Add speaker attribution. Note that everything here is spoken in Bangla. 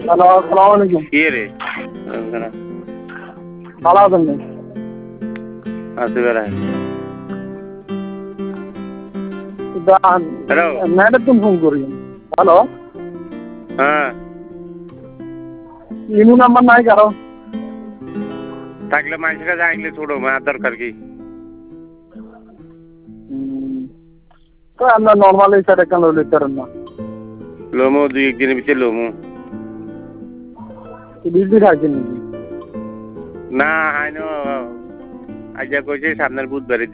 Speaker 1: হ্যালো, আসসালামু আলাইকুম।
Speaker 2: কি রে
Speaker 1: ভালো আছেন নি?
Speaker 2: আছি বেড়ায় হ্যালো
Speaker 1: ম্যাডাম তুমি ফোন করি। হ্যালো,
Speaker 2: হ্যাঁ
Speaker 1: ইমু নাম্বার নাই কারো?
Speaker 2: থাকলে মানুষের কাছে আইলে ছোড়ো মার দরকার কি
Speaker 1: তো আমরা নর্মালি সেটা কেন লিখতে পারেন না?
Speaker 2: লোমো দুই একদিনের ভিতরে লোমো
Speaker 1: বিজি থাকছেন নাকি?
Speaker 2: না হাইনো আজ কইছে সামনের বুধবারে